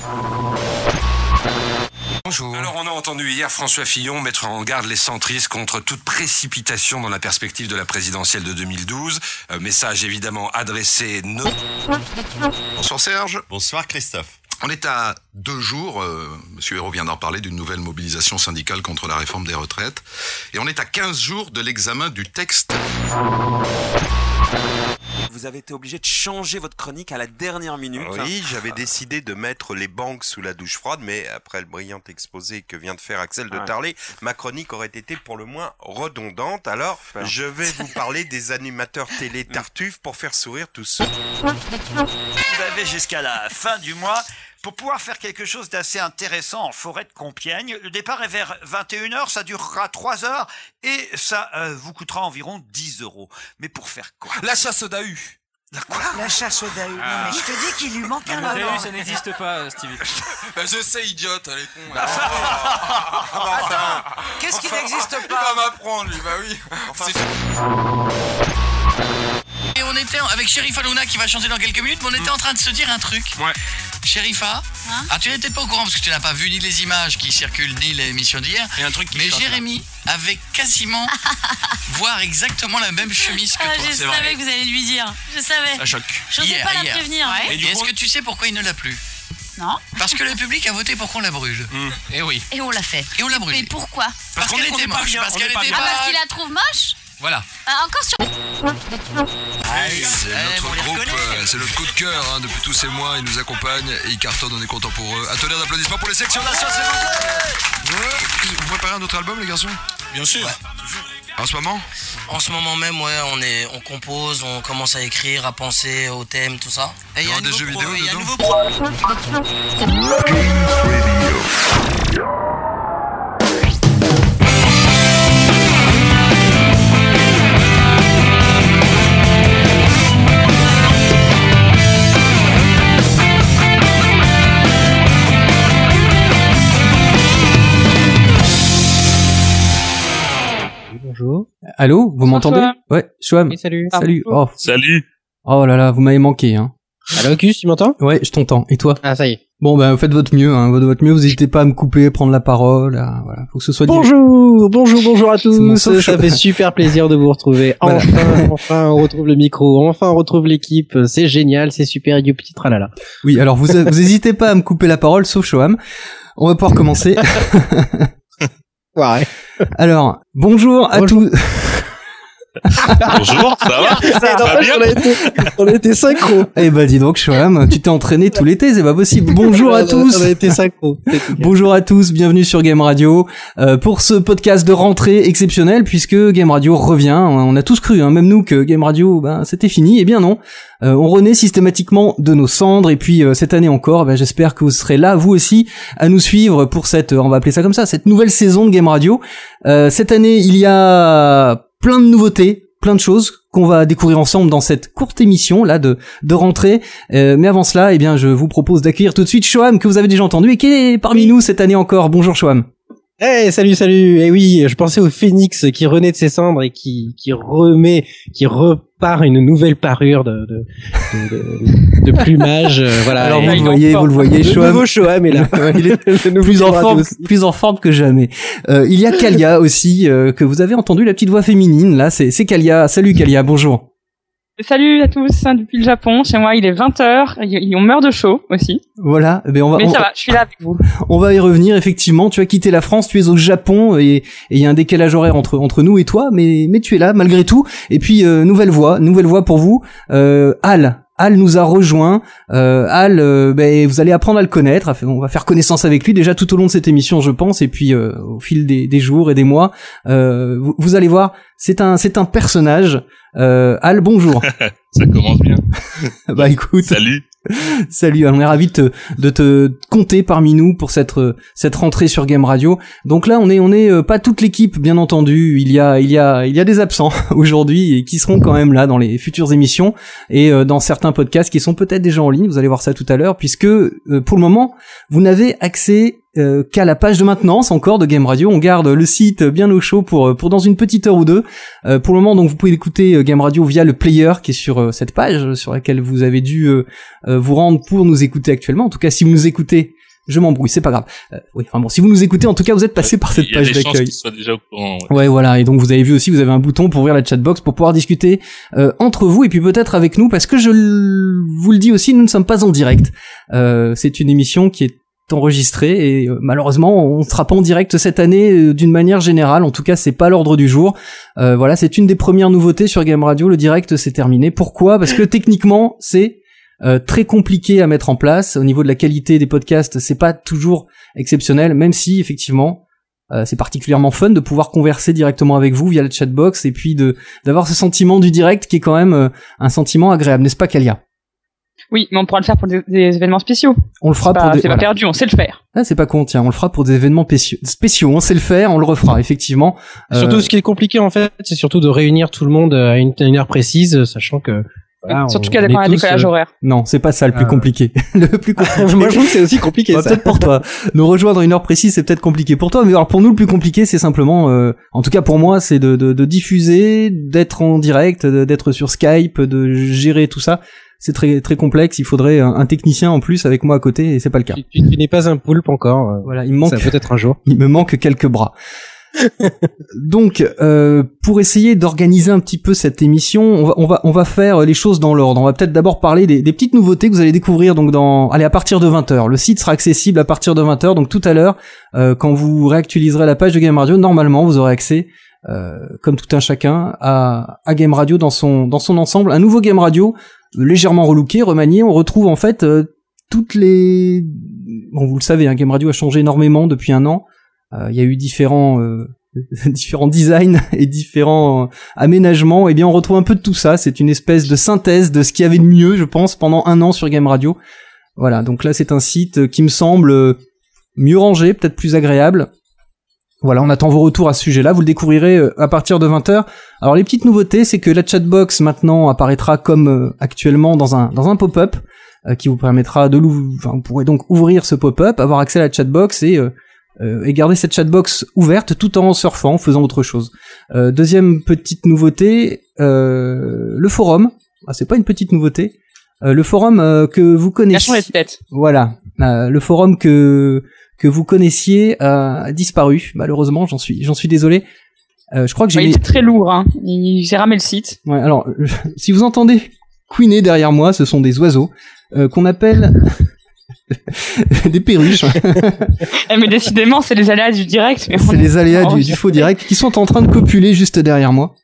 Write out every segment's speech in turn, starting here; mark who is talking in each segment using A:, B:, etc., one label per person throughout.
A: Bonjour.
B: Alors on a entendu hier François Fillon mettre en garde les centristes contre toute précipitation dans la perspective de la présidentielle de 2012. Message évidemment adressé... Bonsoir Serge.
C: Bonsoir Christophe.
B: On est à 2 jours, Monsieur Hérault vient d'en parler, d'une nouvelle mobilisation syndicale contre la réforme des retraites. Et on est à 15 jours de l'examen du texte.
A: Vous avez été obligé de changer votre chronique à la dernière minute.
C: Oui, j'avais décidé de mettre les banques sous la douche froide, mais après le brillant exposé que vient de faire Axel de Tarlet, ma chronique aurait été pour le moins redondante. Alors, je vais vous parler des animateurs télé Tartuffe pour faire sourire tous ceux.
D: Vous avez jusqu'à la fin du mois pour pouvoir faire quelque chose d'assez intéressant en forêt de Compiègne. Le départ est vers 21h, ça durera 3 heures et ça vous coûtera environ 10 €. Mais pour faire quoi?
E: La chasse au Dahu.
F: La chasse au Dahu. Non mais je te dis qu'il lui manque un
G: Le
F: moment.
G: Dahu, ça n'existe pas, Stevie.
E: Bah je sais, idiote, elle est con.
F: Attends, qu'est-ce qui n'existe
E: Il
F: pas?
E: va m'apprendre, lui, bah oui.
H: Et on était avec Sherifa Luna qui va chanter dans quelques minutes, mais on était en train de se dire un truc.
B: Ouais.
H: Sherifa, tu n'es peut-être pas au courant parce que tu n'as pas vu ni les images qui circulent ni l'émission d'hier.
B: Et un truc qui
H: mais
B: choque,
H: Jérémy avait quasiment voire exactement la même chemise que toi.
I: Je savais que vous allez lui dire. Je savais.
H: Ça choque.
I: J'osais pas la prévenir.
H: Et est-ce que tu sais pourquoi il ne l'a plus?
I: Non.
H: Parce que le public a voté pour qu'on la brûle. Et oui.
I: Et on l'a fait.
H: Et on l'a brûlée.
I: Mais pourquoi?
H: Parce qu'on était moche. Parce qu'elle était
I: Ah, parce qu'il la trouve moche?
H: Voilà.
I: Encore sur...
J: C'est notre groupe, c'est notre coup de cœur depuis tous ces mois, ils nous accompagnent et ils cartonnent, on est content pour eux. Un tonnerre d'applaudissements pour les sections d'assaut, s'il vous plaît. Vous préparez un autre album, les garçons?
E: Bien sûr.
J: En ce moment?
H: En ce moment même, on compose, on commence à écrire, à penser aux thèmes, tout ça. Et il y a
J: des jeux vidéo
H: il y a un
J: dedans?
H: nouveau
K: Bonjour. Allô, vous m'entendez? Ouais, Chouam.
G: Oui, salut.
K: Salut. Oh.
E: Salut.
K: Oh là là, vous m'avez manqué, hein.
G: Allô, Cus, tu m'entends?
K: Ouais, je t'entends. Et toi?
G: Ah, ça y est.
K: Bon, bah, faites votre mieux, hein. Votre mieux, vous n'hésitez pas à me couper, prendre la parole, voilà. Faut que ce soit
G: Bonjour à tous.
K: Ça
G: fait super plaisir de vous retrouver.
K: Voilà.
G: Enfin, on retrouve le micro. Enfin, on retrouve l'équipe. C'est génial, c'est super, idiot petit tralala.
K: Oui, alors vous hésitez pas à me couper la parole, sauf Chouam. On va pouvoir commencer.
G: Ouais.
K: Alors, bonjour à tous.
E: Bonjour, ça va?
G: Ça va bien? On a été synchro.
K: Eh ben, dis donc, Chouam, tu t'es entraîné tout l'été, c'est pas possible. Bonjour à tous.
G: On a été synchro.
K: Bonjour à tous, bienvenue sur Game Radio pour ce podcast de rentrée exceptionnel puisque Game Radio revient. On a tous cru, hein, même nous, que Game Radio, c'était fini. Eh bien non, on renaît systématiquement de nos cendres et puis cette année encore, j'espère que vous serez là, vous aussi, à nous suivre pour cette, on va appeler ça comme ça, cette nouvelle saison de Game Radio. Cette année, il y a plein de nouveautés, plein de choses qu'on va découvrir ensemble dans cette courte émission là de rentrée. Mais avant cela, eh bien, je vous propose d'accueillir tout de suite Chouam, que vous avez déjà entendu et qui est parmi nous cette année encore. Bonjour Chouam.
G: Hey, salut. Eh oui, je pensais au phénix qui renaît de ses cendres et qui repart une nouvelle parure de plumage, voilà.
K: Alors vous le voyez,
G: le
K: Chouam.
G: nouveau Chouam est là.
K: Il est plus en forme que jamais. Il y a Kalia aussi, que vous avez entendu la petite voix féminine, là, c'est Kalia. Salut Kalia, bonjour.
L: Salut à tous, depuis le Japon. Chez moi, il est 20h. On meurt de chaud aussi.
K: Voilà.
L: Mais ça va, je suis là avec vous.
K: On va y revenir, effectivement. Tu as quitté la France, tu es au Japon et il y a un décalage horaire entre nous et toi, mais tu es là malgré tout. Et puis, nouvelle voix pour vous. Al nous a rejoint. Al, vous allez apprendre à le connaître. On va faire connaissance avec lui déjà tout au long de cette émission, je pense. Et puis au fil des jours et des mois, vous allez voir, c'est un personnage. Al, bonjour.
E: Ça commence bien.
K: Bah écoute.
E: Salut,
K: on est ravis de te compter parmi nous pour cette rentrée sur Game Radio. Donc là, on est pas toute l'équipe, bien entendu. Il y a des absents aujourd'hui et qui seront quand même là dans les futures émissions et dans certains podcasts qui sont peut-être déjà en ligne. Vous allez voir ça tout à l'heure, puisque pour le moment, vous n'avez accès qu'à la page de maintenance encore de Game Radio. On garde le site bien au chaud pour dans une petite heure ou deux. Pour le moment, donc vous pouvez écouter Game Radio via le player qui est sur cette page sur laquelle vous avez dû vous rendre pour nous écouter actuellement. En tout cas, si vous nous écoutez, je m'embrouille, c'est pas grave. Oui, enfin bon, si vous nous écoutez, en tout cas, vous êtes passé par cette page d'accueil. Il y a des chances qu'ils
M: soient déjà au courant.
K: Ouais, voilà. Et donc, vous avez vu aussi, vous avez un bouton pour ouvrir la chatbox pour pouvoir discuter entre vous et puis peut-être avec nous, parce que je vous le dis aussi, nous ne sommes pas en direct. C'est une émission qui est enregistrée et malheureusement, on ne sera pas en direct cette année d'une manière générale. En tout cas, c'est pas l'ordre du jour. Voilà, c'est une des premières nouveautés sur Game Radio. Le direct, c'est terminé. Pourquoi ? Parce que techniquement, c'est très compliqué à mettre en place. Au niveau de la qualité des podcasts, c'est pas toujours exceptionnel, même si effectivement c'est particulièrement fun de pouvoir converser directement avec vous via la chatbox et puis d'avoir ce sentiment du direct qui est quand même un sentiment agréable, n'est-ce pas, Kalia ?
L: Oui, mais on pourra le faire pour des événements spéciaux.
K: On le fera
L: c'est pas perdu, on sait le faire.
K: Ah, c'est pas con, tiens, on le fera pour des événements spéciaux, on sait le faire, on le refera, effectivement.
G: Surtout, ce qui est compliqué, en fait, c'est surtout de réunir tout le monde à une heure précise, sachant que
L: voilà, surtout qu'il y a un décalage horaire.
K: Non, c'est pas ça le plus compliqué. Le plus compliqué.
G: Moi, je trouve que c'est aussi compliqué, ça.
K: Peut-être pour toi. Nous rejoindre à une heure précise, c'est peut-être compliqué pour toi, mais alors pour nous, le plus compliqué, c'est simplement, en tout cas pour moi, c'est de diffuser, d'être en direct, d'être sur Skype, de gérer tout ça. C'est très très complexe. Il faudrait un technicien en plus avec moi à côté, et c'est pas le cas.
G: Tu n'es pas un poulpe encore.
K: Voilà, il me manque.
G: Ça peut-être un jour.
K: Il me manque quelques bras. Donc, pour essayer d'organiser un petit peu cette émission, on va faire les choses dans l'ordre. On va peut-être d'abord parler des petites nouveautés que vous allez découvrir donc à partir de 20h. Le site sera accessible à partir de 20h. Donc tout à l'heure, quand vous réactualiserez la page de Game Radio, normalement vous aurez accès, comme tout un chacun, à Game Radio dans son ensemble. Un nouveau Game Radio légèrement relooké, remanié. On retrouve en fait toutes les... Bon, vous le savez, Game Radio a changé énormément depuis un an. Il y a eu différents designs et différents aménagements. Et bien, on retrouve un peu de tout ça. C'est une espèce de synthèse de ce qu'il y avait de mieux, je pense, pendant un an sur Game Radio. Voilà, donc là, c'est un site qui me semble mieux rangé, peut-être plus agréable. Voilà, on attend vos retours à ce sujet-là. vous le découvrirez à partir de 20h. Alors, les petites nouveautés, c'est que la chatbox, maintenant, apparaîtra comme actuellement dans un pop-up qui vous permettra vous pourrez donc ouvrir ce pop-up, avoir accès à la chatbox et garder cette chatbox ouverte tout en surfant, en faisant autre chose. Deuxième petite nouveauté, le forum. Ah, c'est pas une petite nouveauté. Le forum que vous connaissez.
L: Il a changé de tête.
K: Voilà. Le forum que vous connaissiez a disparu. Malheureusement, j'en suis désolé. Je crois que
L: il était très lourd, hein. Il s'est ramé le site.
K: Ouais, alors, si vous entendez couiner derrière moi, ce sont des oiseaux qu'on appelle des perruches.
L: Mais décidément, c'est les aléas du direct.
K: C'est les aléas du faux direct qui sont en train de copuler juste derrière moi.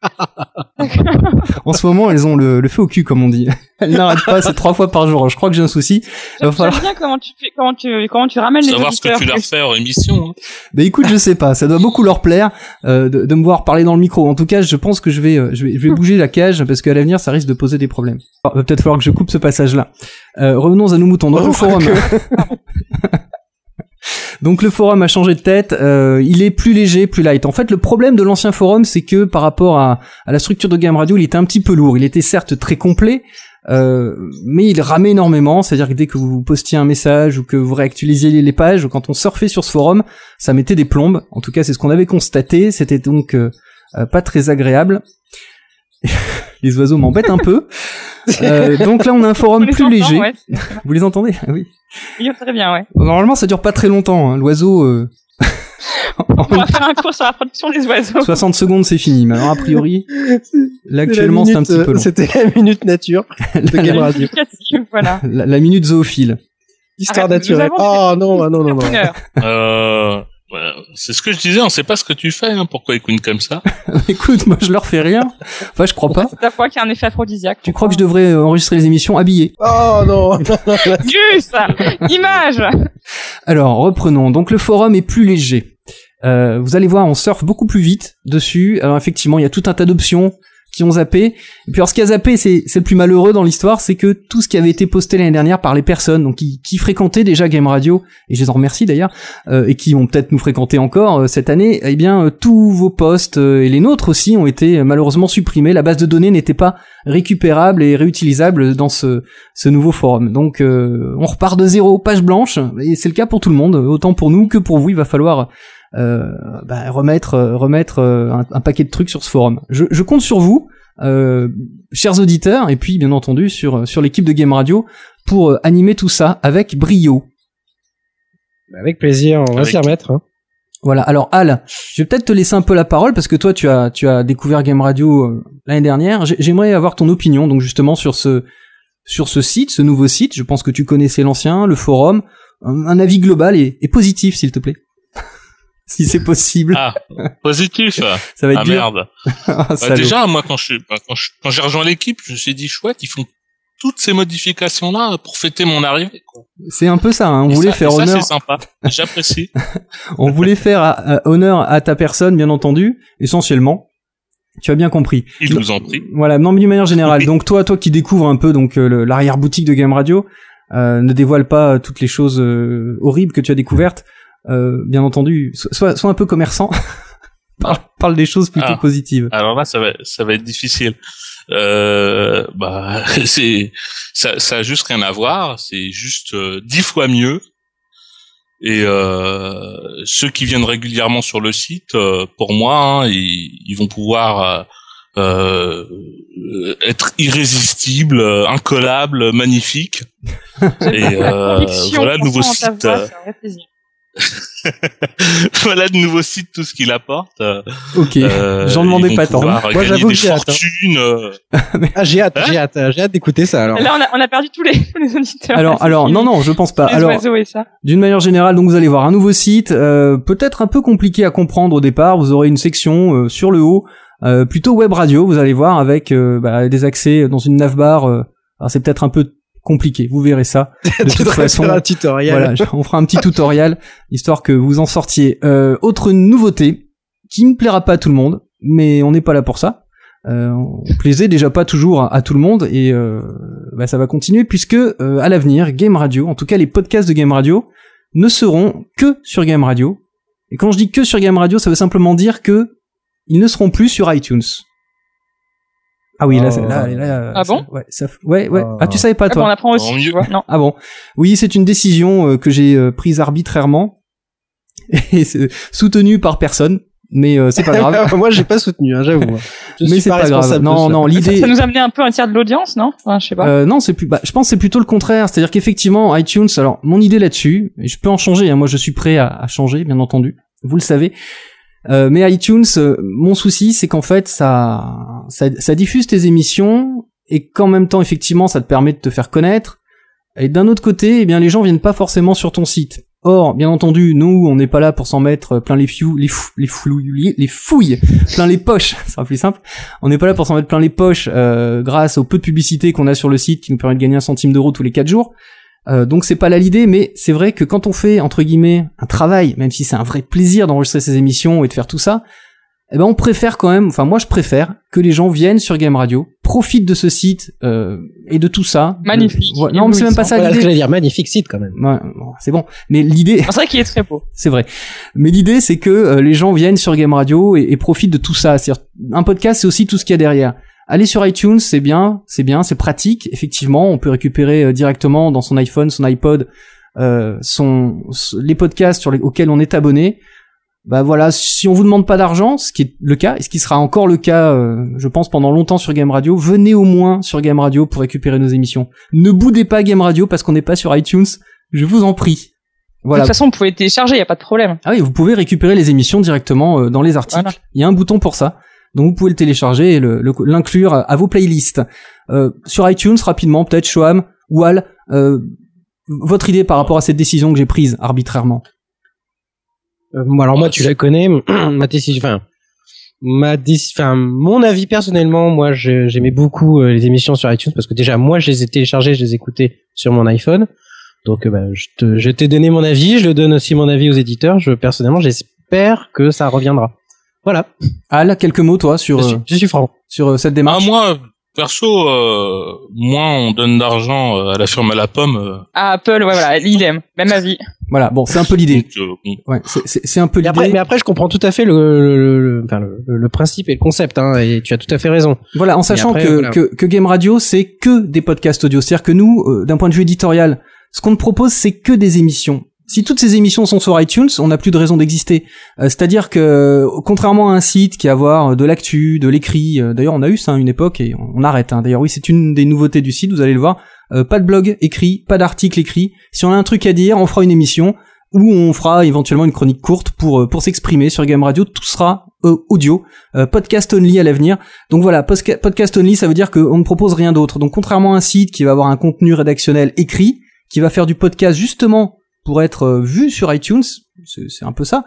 K: En ce moment, elles ont le feu au cul, comme on dit. Elles n'arrêtent pas, c'est 3 fois par jour. Je crois que j'ai un souci.
L: J'aime bien comment tu ramènes les auditeurs.
M: Savoir ce que tu leur fais en émission. Hein.
K: Bah écoute, je sais pas. Ça doit beaucoup leur plaire de me voir parler dans le micro. En tout cas, je pense que je vais bouger la cage parce qu'à l'avenir, ça risque de poser des problèmes. Alors, va peut-être falloir que je coupe ce passage-là. Revenons à nos moutons. Dans le forum. Donc le forum a changé de tête, il est plus léger, plus light. En fait, le problème de l'ancien forum, c'est que par rapport à la structure de Game Radio, il était un petit peu lourd. Il était certes très complet, mais il ramait énormément. C'est-à-dire que dès que vous postiez un message ou que vous réactualisiez les pages, ou quand on surfait sur ce forum, ça mettait des plombes. En tout cas, c'est ce qu'on avait constaté. C'était donc pas très agréable. Les oiseaux m'embêtent un peu. Donc là, on a un forum plus léger. Ouais, vous les entendez ? Oui.
L: Oui, très bien, ouais.
K: Normalement, ça dure pas très longtemps. Hein. L'oiseau.
L: On va faire un cours sur la production des oiseaux.
K: 60 secondes, c'est fini. Mais alors, a priori, là, actuellement, c'est un petit peu long.
G: C'était la minute nature de Game Radio.
L: Voilà.
K: La minute zoophile.
G: Histoire naturelle. Oh non, non, non, non.
M: C'est ce que je disais, on sait pas ce que tu fais, hein, pourquoi ils couinent comme ça.
K: Écoute, moi je leur fais rien. Enfin, je crois pas.
L: C'est ta voix qui a un effet aphrodisiaque.
K: Tu crois que je devrais enregistrer les émissions habillé?
G: Oh non.
L: Juste image.
K: Alors, reprenons. Donc le forum est plus léger. Vous allez voir, on surfe beaucoup plus vite dessus. Alors effectivement, il y a tout un tas d'options qui ont zappé. Et puis alors ce qui a zappé, c'est le plus malheureux dans l'histoire, c'est que tout ce qui avait été posté l'année dernière par les personnes donc qui fréquentaient déjà Game Radio, et je les en remercie d'ailleurs, et qui vont peut-être nous fréquenter encore cette année, eh bien tous vos posts et les nôtres aussi ont été malheureusement supprimés. La base de données n'était pas récupérable et réutilisable dans ce nouveau forum. Donc on repart de zéro, page blanche, et c'est le cas pour tout le monde, autant pour nous que pour vous. Il va falloir remettre un paquet de trucs sur ce forum. Je compte sur vous, chers auditeurs, et puis bien entendu sur l'équipe de Game Radio pour animer tout ça avec brio.
G: Avec plaisir, on va s'y remettre. Hein.
K: Voilà. Alors Al, je vais peut-être te laisser un peu la parole parce que toi tu as découvert Game Radio l'année dernière. J'aimerais avoir ton opinion donc justement sur ce site, ce nouveau site. Je pense que tu connaissais l'ancien, le forum. Un avis global et positif s'il te plaît. Si c'est possible.
M: Ah, positif.
K: Ça va être dur.
M: Merde. Déjà, moi, quand j'ai rejoint l'équipe, je me suis dit, chouette, ils font toutes ces modifications-là pour fêter mon arrivée, quoi.
K: C'est un peu ça, hein. On voulait faire honneur.
M: Ça, c'est sympa. J'apprécie.
K: On voulait faire honneur à ta personne, bien entendu, essentiellement. Tu as bien compris.
M: Il nous en prie.
K: Voilà, non, mais d'une manière générale. Donc, toi qui découvres un peu, donc, l'arrière-boutique de Game Radio, ne dévoile pas toutes les choses horribles que tu as découvertes. Bien entendu, sois un peu commerçant. parle des choses plutôt positives.
M: Alors là, ça va être difficile. Ça a juste rien à voir. C'est juste 10 fois mieux. Et ceux qui viennent régulièrement sur le site, pour moi, ils vont pouvoir être irrésistibles, incollables, magnifiques. Et voilà le nouveau site.
L: Voix, c'est un vrai plaisir.
M: Voilà de nouveaux sites, tout ce qu'il apporte.
K: Ok, j'en demandais pas tant.
G: Moi j'avoue que j'ai hâte. J'ai hâte d'écouter ça. Alors
L: là on a perdu tous les auditeurs.
K: Alors non, je pense pas. Alors d'une manière générale, donc vous allez voir un nouveau site, peut-être un peu compliqué à comprendre au départ. Vous aurez une section sur le haut, plutôt web radio. Vous allez voir avec des accès dans une navbar. Alors c'est peut-être un peu compliqué, vous verrez ça. De toute façon,
G: un tutoriel.
K: Voilà, on fera un petit tutoriel histoire que vous en sortiez. Autre nouveauté qui ne plaira pas à tout le monde, mais on n'est pas là pour ça. On plaisait déjà pas toujours à tout le monde et ça va continuer puisque à l'avenir Game Radio, en tout cas les podcasts de Game Radio, ne seront que sur Game Radio. Et quand je dis que sur Game Radio, ça veut simplement dire que ils ne seront plus sur iTunes. Ah oui, là.
L: Ah bon?
K: Ouais. Ah, tu savais pas, toi?
L: On apprend aussi, tu vois. Non.
K: Ah bon. Oui, c'est une décision que j'ai prise arbitrairement et soutenue par personne, mais c'est pas grave.
G: Moi, j'ai pas soutenu, hein, j'avoue.
K: Mais c'est pas grave. Non, l'idée.
L: Ça nous a amené un peu un tiers de l'audience, non? Enfin, je sais pas.
K: Non, c'est plus. Je pense que c'est plutôt le contraire. C'est-à-dire qu'effectivement, iTunes. Alors, mon idée là-dessus, et je peux en changer. Hein, moi, je suis prêt à changer, bien entendu. Vous le savez. Mais iTunes, mon souci, c'est qu'en fait, ça diffuse tes émissions et qu'en même temps, effectivement, ça te permet de te faire connaître. Et d'un autre côté, eh bien, les gens viennent pas forcément sur ton site. Or, bien entendu, nous, on n'est pas là pour s'en mettre plein les fouilles, plein les poches. Ça sera plus simple. On n'est pas là pour s'en mettre plein les poches grâce au peu de publicité qu'on a sur le site qui nous permet de gagner 1 centime d'euro tous les 4 jours. Donc c'est pas là l'idée, mais c'est vrai que quand on fait entre guillemets un travail, même si c'est un vrai plaisir d'enregistrer ces émissions et de faire tout ça, eh ben on préfère quand même, enfin moi je préfère que les gens viennent sur Game Radio, profitent de ce site et de tout ça.
L: Magnifique.
K: Non, mais c'est même pas ça l'idée.
G: J'allais dire magnifique site quand même.
K: Ouais, bon, c'est bon. Mais l'idée.
L: C'est vrai qu'il est très beau.
K: C'est vrai. Mais l'idée c'est que les gens viennent sur Game Radio et profitent de tout ça. C'est-à-dire, un podcast c'est aussi tout ce qu'il y a derrière. Aller sur iTunes, c'est bien, c'est pratique. Effectivement, on peut récupérer directement dans son iPhone, son iPod, les podcasts auxquels on est abonné. Bah voilà, si on vous demande pas d'argent, ce qui est le cas, et ce qui sera encore le cas, je pense pendant longtemps sur Game Radio, venez au moins sur Game Radio pour récupérer nos émissions. Ne boudez pas Game Radio parce qu'on n'est pas sur iTunes, je vous en prie. Voilà.
L: De toute façon, vous pouvez télécharger, y a pas de problème.
K: Ah oui, vous pouvez récupérer les émissions directement dans les articles. Voilà. Il y a un bouton pour ça. Donc vous pouvez le télécharger et l'inclure à vos playlists. Sur iTunes, rapidement, peut-être Shoam, Wal, votre idée par rapport à cette décision que j'ai prise arbitrairement.
G: Alors moi, tu la connais, ma décision, mon avis personnellement, moi j'aimais beaucoup les émissions sur iTunes parce que déjà moi je les ai téléchargées, je les écoutais sur mon iPhone. Donc je t'ai donné mon avis, je le donne aussi mon avis aux éditeurs. Personnellement, j'espère que ça reviendra. Voilà.
K: Al, quelques mots toi sur
G: je suis franc
K: sur cette démarche.
M: Moi, perso, moins on donne d'argent à la firme à la pomme.
L: À Apple, ouais, voilà, idem, même avis.
K: Voilà, bon, c'est un peu l'idée. Ouais, c'est un peu l'idée.
G: Mais après, je comprends tout à fait le principe et le concept, hein, et tu as tout à fait raison.
K: Voilà, en sachant
G: après,
K: que Game Radio, c'est que des podcasts audio. C'est-à-dire que nous, d'un point de vue éditorial, ce qu'on te propose, c'est que des émissions. Si toutes ces émissions sont sur iTunes, on n'a plus de raison d'exister. C'est-à-dire que, contrairement à un site qui va avoir de l'actu, de l'écrit, d'ailleurs on a eu ça à une époque et on arrête. Hein. D'ailleurs oui, c'est une des nouveautés du site, vous allez le voir. Pas de blog écrit, pas d'article écrit. Si on a un truc à dire, on fera une émission où on fera éventuellement une chronique courte pour s'exprimer sur Game Radio. Tout sera audio, podcast only à l'avenir. Donc voilà, podcast only, ça veut dire qu'on ne propose rien d'autre. Donc contrairement à un site qui va avoir un contenu rédactionnel écrit, qui va faire du podcast justement pour être vu sur iTunes, c'est un peu ça.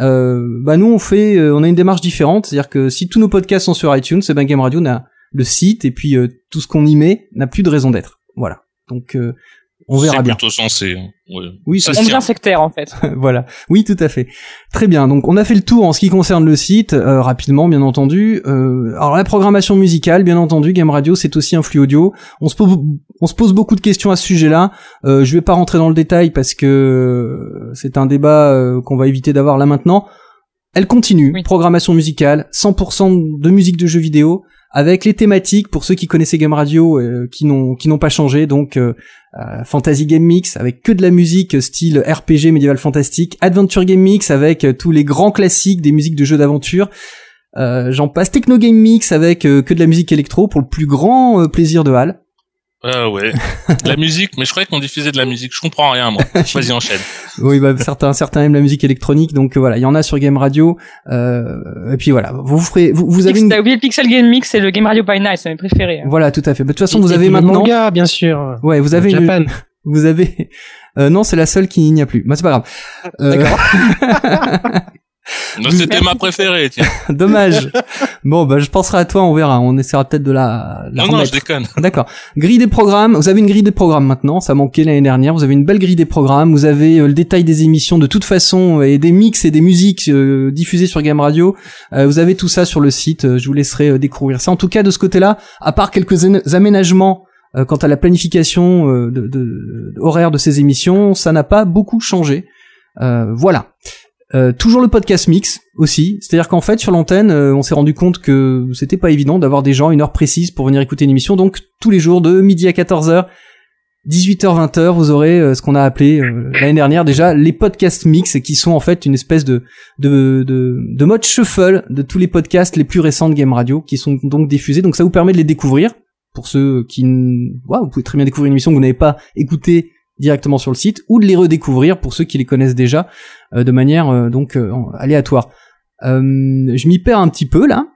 K: Nous on a une démarche différente, c'est-à-dire que si tous nos podcasts sont sur iTunes, c'est Game Radio n'a le site et puis tout ce qu'on y met n'a plus de raison d'être. Voilà. Donc on verra bien.
M: C'est plutôt sensé. Hein. Ouais.
K: Oui,
L: on devient sectaire en fait.
K: Voilà. Oui, tout à fait. Très bien. Donc on a fait le tour en ce qui concerne le site, rapidement bien entendu. Alors la programmation musicale, bien entendu, Game Radio, c'est aussi un flux audio. On se pose beaucoup de questions à ce sujet-là. Je vais pas rentrer dans le détail parce que c'est un débat qu'on va éviter d'avoir là maintenant. Elle continue. Oui. Programmation musicale, 100% de musique de jeux vidéo, avec les thématiques pour ceux qui connaissaient Game Radio qui n'ont pas changé, donc Fantasy Game Mix avec que de la musique style RPG médiéval fantastique, Adventure Game Mix avec tous les grands classiques des musiques de jeux d'aventure, j'en passe, Techno Game Mix avec que de la musique électro pour le plus grand plaisir de Hal.
M: Ouais, de la musique, mais je croyais qu'on diffusait de la musique, je comprends rien moi. Vas-y, enchaîne.
K: Oui, certains aiment la musique électronique, donc voilà, il y en a sur Game Radio. Et puis voilà, vous avez
L: T'as oublié le Pixel Game Mix, c'est le Game Radio by Night, c'est mes préférés.
K: Voilà, tout à fait. De toute façon, vous avez maintenant
G: le manga, bien sûr.
K: Ouais, vous avez
G: Japan.
K: Vous avez non, c'est la seule qui n'y a plus. Bah c'est pas grave.
G: D'accord.
M: Non, c'était ma préférée, tiens.
K: Dommage. Bon, je penserai à toi, on verra. On essaiera peut-être de la
M: non,
K: remettre.
M: Non, je déconne.
K: D'accord. Grille des programmes. Vous avez une grille des programmes maintenant. Ça manquait l'année dernière. Vous avez une belle grille des programmes. Vous avez le détail des émissions de toute façon et des mix et des musiques diffusées sur Game Radio. Vous avez tout ça sur le site. Je vous laisserai découvrir ça. En tout cas, de ce côté-là, à part quelques aménagements quant à la planification horaire de ces émissions, ça n'a pas beaucoup changé. Voilà. Toujours le podcast mix aussi, c'est-à-dire qu'en fait sur l'antenne on s'est rendu compte que c'était pas évident d'avoir des gens à une heure précise pour venir écouter une émission, donc tous les jours de midi à 14h, 18h, 20h, vous aurez ce qu'on a appelé l'année dernière déjà les podcasts mix, qui sont en fait une espèce de mode shuffle de tous les podcasts les plus récents de Game Radio qui sont donc diffusés, donc ça vous permet de les découvrir. Pour ceux qui... vous pouvez très bien découvrir une émission que vous n'avez pas écoutée directement sur le site, ou de les redécouvrir pour ceux qui les connaissent déjà de manière aléatoire. Je m'y perds un petit peu là.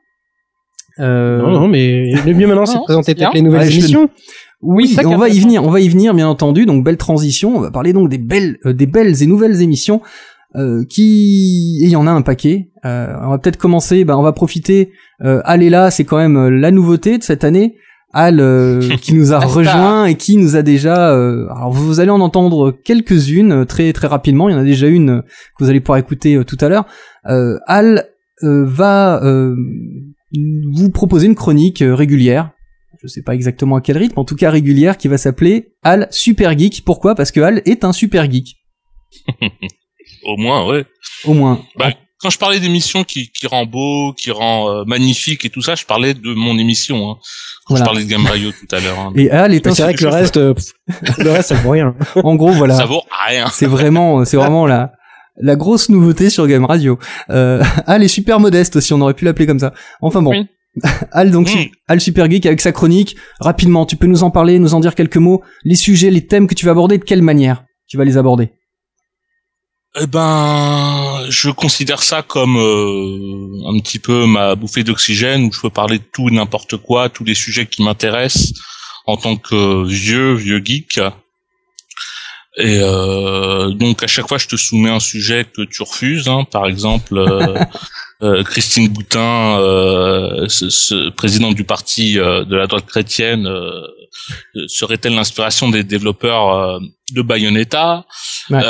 G: Non, mais le mieux maintenant c'est de présenter peut-être les nouvelles émissions.
K: Oui, on va y venir bien entendu. Donc belle transition. On va parler donc des belles et nouvelles émissions et il y en a un paquet. On va peut-être commencer. On va profiter. Al est là, c'est quand même la nouveauté de cette année. Al qui nous a rejoint et qui nous a déjà alors vous allez en entendre quelques-unes très très rapidement, il y en a déjà une que vous allez pouvoir écouter tout à l'heure. Al va vous proposer une chronique régulière, je sais pas exactement à quel rythme, en tout cas régulière, qui va s'appeler Al Super Geek. Pourquoi ? Parce que Al est un super geek.
M: Au moins, ouais.
K: Au moins.
M: Quand je parlais d'émission qui rend beau, qui rend magnifique et tout ça, je parlais de mon émission. Hein. Voilà. Je parlais de Game Radio tout à l'heure. Hein.
K: Et Al est
G: c'est vrai que le reste ça vaut rien.
K: En gros, voilà.
M: Ça vaut rien.
K: C'est vraiment la grosse nouveauté sur Game Radio. Al est super modeste aussi, on aurait pu l'appeler comme ça. Enfin bon. Oui. Al donc Al Super Geek avec sa chronique. Rapidement, tu peux nous en parler, nous en dire quelques mots, les sujets, les thèmes que tu vas aborder, de quelle manière tu vas les aborder?
M: Je considère ça comme un petit peu ma bouffée d'oxygène où je peux parler de tout et n'importe quoi, tous les sujets qui m'intéressent en tant que vieux geek. Et donc à chaque fois je te soumets un sujet que tu refuses, hein. Par exemple Christine Boutin, présidente du parti de la droite chrétienne, serait-elle l'inspiration des développeurs de Bayonetta.
G: Ouais.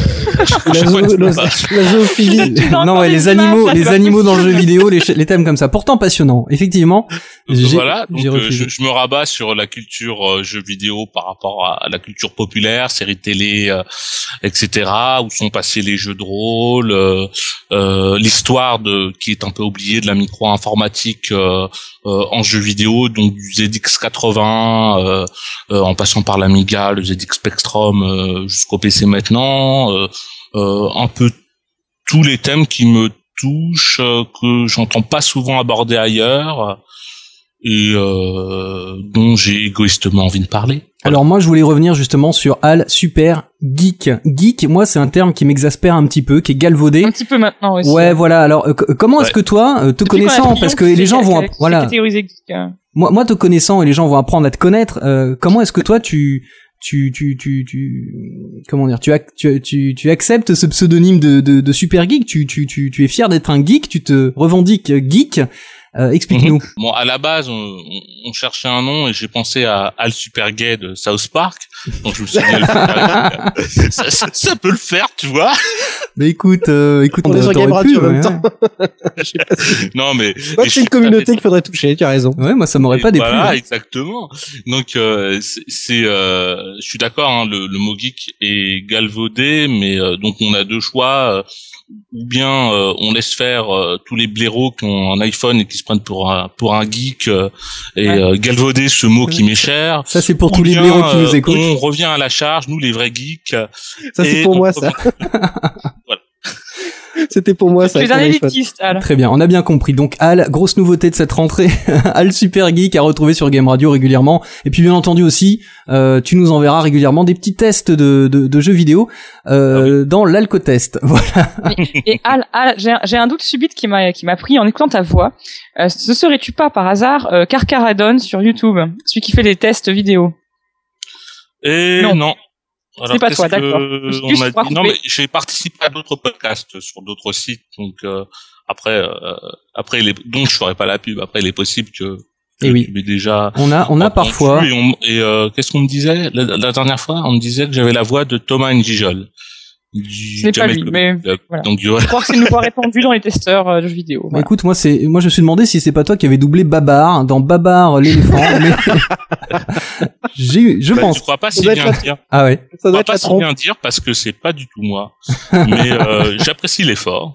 K: La zoophilie. Non, ouais, les animaux dans le jeu vidéo, les thèmes comme ça. Pourtant passionnant. Effectivement.
M: Voilà. Donc, je me rabats sur la culture jeux vidéo par rapport à la culture populaire, séries télé, etc. Où sont passés les jeux de rôle, l'histoire qui est un peu oubliée de la micro-informatique en jeux vidéo, donc du ZX80, en passant par l'Amiga, le ZX Spectrum, jusqu'au PC maintenant, un peu tous les thèmes qui me touchent, que j'entends pas souvent aborder ailleurs, et dont j'ai égoïstement envie de parler.
K: Alors moi je voulais revenir justement sur Al Super Geek. Geek, moi c'est un terme qui m'exaspère un petit peu, qui est galvaudé.
L: Un petit peu maintenant aussi.
K: Ouais, voilà. Alors comment est-ce que toi, te connaissant, parce que les gens vont voilà. Moi te connaissant et les gens vont apprendre à te connaître, comment est-ce que toi tu comment dire, tu acceptes ce pseudonyme de Super Geek, tu es fier d'être un geek, tu te revendiques geek. Explique-nous.
M: Bon, à la base, on cherchait un nom et j'ai pensé à Al Super Gay de South Park. Donc je me suis dit, ça peut le faire, tu vois.
K: Mais écoute,
G: on est sur Game Radio en même temps.
M: Non, mais
G: c'est une communauté qu'il faudrait toucher. Tu as raison.
K: Ouais, moi ça m'aurait pas déplu.
M: Voilà, exactement. Donc je suis d'accord. Hein, le mot geek est galvaudé, mais donc on a deux choix. Ou bien on laisse faire tous les blaireaux qui ont un iPhone et qui se prennent pour un geek et galvauder ce mot qui m'est cher.
K: Ça c'est pour tous les blaireaux qui nous écoutent.
M: On revient à la charge, nous les vrais geeks.
G: Ça c'est pour moi ça.
M: Voilà.
G: C'était pour moi ça.
L: Tu es un élitiste, Al.
K: Très bien, on a bien compris. Donc Al, grosse nouveauté de cette rentrée, Al Super Geek à retrouver sur Game Radio régulièrement. Et puis bien entendu aussi, tu nous enverras régulièrement des petits tests de jeux vidéo dans l'Alcotest. Voilà.
L: Et Al, j'ai un doute subit qui m'a pris en écoutant ta voix. Ne serais-tu pas par hasard Carcaradon sur YouTube, celui qui fait des tests vidéo?
M: Et non. Alors,
L: c'est pas toi, d'accord.
M: Non, mais j'ai participé à d'autres podcasts sur d'autres sites, donc après donc je ferai pas la pub. Après, il est possible que
K: oui.
M: Déjà.
K: On a parfois.
M: Et qu'est-ce qu'on me disait la dernière fois? On me disait que j'avais la voix de Thomas Njijol.
L: Ce n'est pas lui, mais voilà.
M: Donc,
L: je crois que c'est une voix répandue dans les testeurs de jeux vidéo.
K: Voilà. Écoute, moi je me suis demandé si c'est pas toi qui avais doublé Babar dans Babar l'éléphant. Mais je pense.
M: Je crois pas si bien dire.
K: Ah ouais.
M: Ça doit pas si bien dire parce que c'est pas du tout moi. Mais j'apprécie l'effort.